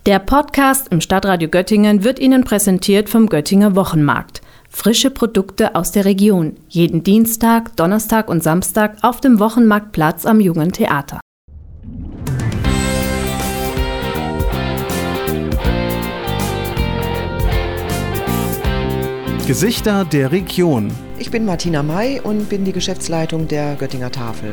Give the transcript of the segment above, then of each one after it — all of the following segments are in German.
Der Podcast im Stadtradio Göttingen wird Ihnen präsentiert vom Göttinger Wochenmarkt. Frische Produkte aus der Region. Jeden Dienstag, Donnerstag und Samstag auf dem Wochenmarktplatz am Jungen Theater. Gesichter der Region. Ich bin Martina May und bin die Geschäftsleitung der Göttinger Tafel.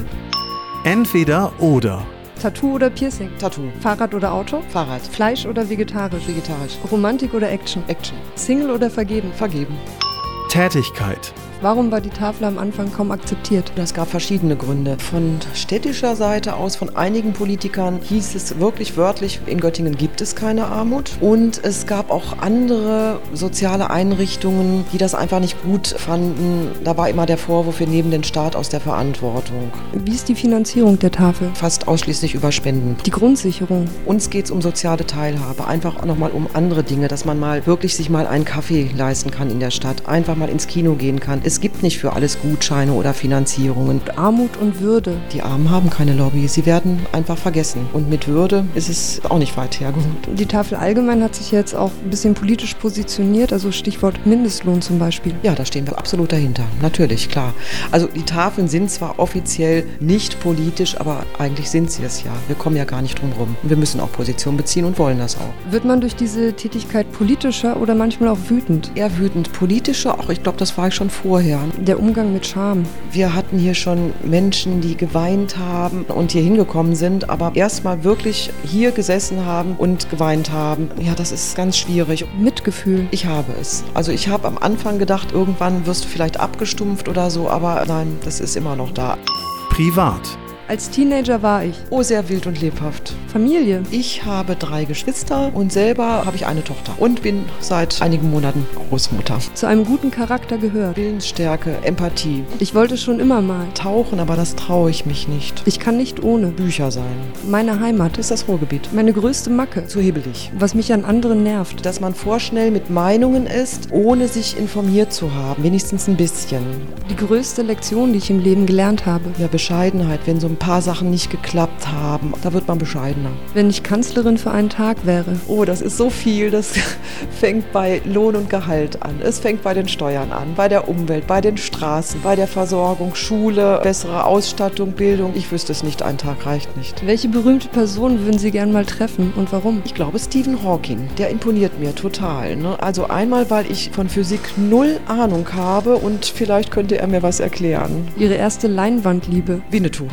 Entweder oder. Tattoo oder Piercing? Tattoo. Fahrrad oder Auto? Fahrrad. Fleisch oder vegetarisch? Vegetarisch. Romantik oder Action? Action. Single oder vergeben? Vergeben. Tätigkeit. Warum war die Tafel am Anfang kaum akzeptiert? Das gab verschiedene Gründe. Von städtischer Seite aus, von einigen Politikern hieß es wirklich wörtlich, in Göttingen gibt es keine Armut. Und es gab auch andere soziale Einrichtungen, die das einfach nicht gut fanden. Da war immer der Vorwurf, wir nehmen den Staat aus der Verantwortung. Wie ist die Finanzierung der Tafel? Fast ausschließlich über Spenden. Die Grundsicherung? Uns geht es um soziale Teilhabe, einfach auch nochmal um andere Dinge, dass man mal wirklich sich mal einen Kaffee leisten kann in der Stadt, einfach mal ins Kino gehen kann. Es gibt nicht für alles Gutscheine oder Finanzierungen. Armut und Würde. Die Armen haben keine Lobby, sie werden einfach vergessen. Und mit Würde ist es auch nicht weit hergeholt. Die Tafel allgemein hat sich jetzt auch ein bisschen politisch positioniert, also Stichwort Mindestlohn zum Beispiel. Ja, da stehen wir absolut dahinter, natürlich, klar. Also die Tafeln sind zwar offiziell nicht politisch, aber eigentlich sind sie es ja. Wir kommen ja gar nicht drum rum. Wir müssen auch Position beziehen und wollen das auch. Wird man durch diese Tätigkeit politischer oder manchmal auch wütend? Eher wütend. Politischer, auch ich glaube, das war ich schon vorher. Der Umgang mit Scham. Wir hatten hier schon Menschen, die geweint haben und hier hingekommen sind, aber erstmal wirklich hier gesessen haben und geweint haben. Ja, das ist ganz schwierig. Mitgefühl. Ich habe es. Also ich habe am Anfang gedacht, irgendwann wirst du vielleicht abgestumpft oder so, aber nein, das ist immer noch da. Privat. Als Teenager war ich. Oh, sehr wild und lebhaft. Familie. Ich habe 3 Geschwister und selber habe ich eine Tochter und bin seit einigen Monaten Großmutter. Zu einem guten Charakter gehört. Willensstärke, Empathie. Ich wollte schon immer mal. Tauchen, aber das traue ich mich nicht. Ich kann nicht ohne. Bücher sein. Meine Heimat. Das ist das Ruhrgebiet. Meine größte Macke. Zu hebelig. Was mich an anderen nervt. Dass man vorschnell mit Meinungen ist, ohne sich informiert zu haben. Wenigstens ein bisschen. Die größte Lektion, die ich im Leben gelernt habe. Ja, Bescheidenheit, wenn so ein paar Sachen nicht geklappt haben, da wird man bescheidener. Wenn ich Kanzlerin für einen Tag wäre. Oh, das ist so viel. Das fängt bei Lohn und Gehalt an. Es fängt bei den Steuern an, bei der Umwelt, bei den Straßen, bei der Versorgung, Schule, bessere Ausstattung, Bildung. Ich wüsste es nicht, ein Tag reicht nicht. Welche berühmte Person würden Sie gern mal treffen und warum? Ich glaube Stephen Hawking. Der imponiert mir total. Ne? Also einmal, weil ich von Physik 0 Ahnung habe und vielleicht könnte er mir was erklären. Ihre erste Leinwandliebe? Winnetou.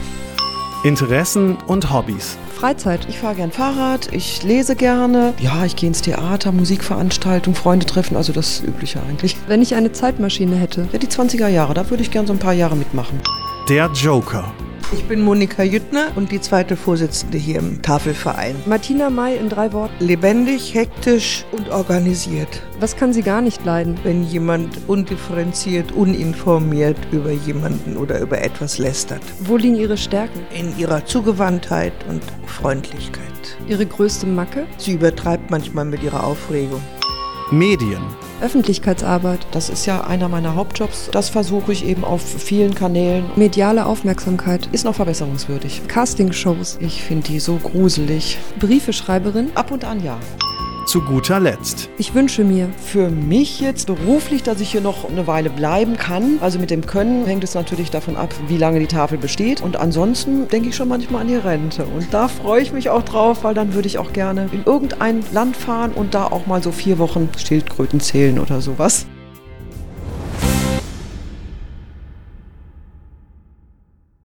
Interessen und Hobbys. Freizeit. Ich fahre gern Fahrrad, ich lese gerne. Ja, ich gehe ins Theater, Musikveranstaltungen, Freunde treffen, also das Übliche eigentlich. Wenn ich eine Zeitmaschine hätte? Ja, die 20er Jahre, da würde ich gern so ein paar Jahre mitmachen. Der Joker. Ich bin Monika Jüttner und die zweite Vorsitzende hier im Tafelverein. Martina May in 3 Worten. Lebendig, hektisch und organisiert. Was kann sie gar nicht leiden? Wenn jemand undifferenziert, uninformiert über jemanden oder über etwas lästert. Wo liegen ihre Stärken? In ihrer Zugewandtheit und Freundlichkeit. Ihre größte Macke? Sie übertreibt manchmal mit ihrer Aufregung. Medien. Öffentlichkeitsarbeit. Das ist ja einer meiner Hauptjobs. Das versuche ich eben auf vielen Kanälen. Mediale Aufmerksamkeit. Ist noch verbesserungswürdig. Castingshows. Ich finde die so gruselig. Briefeschreiberin. Ab und an ja. Zu guter Letzt. Ich wünsche mir. Für mich jetzt beruflich, dass ich hier noch eine Weile bleiben kann. Also mit dem Können hängt es natürlich davon ab, wie lange die Tafel besteht. Und ansonsten denke ich schon manchmal an die Rente. Und da freue ich mich auch drauf, weil dann würde ich auch gerne in irgendein Land fahren und da auch mal so 4 Wochen Schildkröten zählen oder sowas.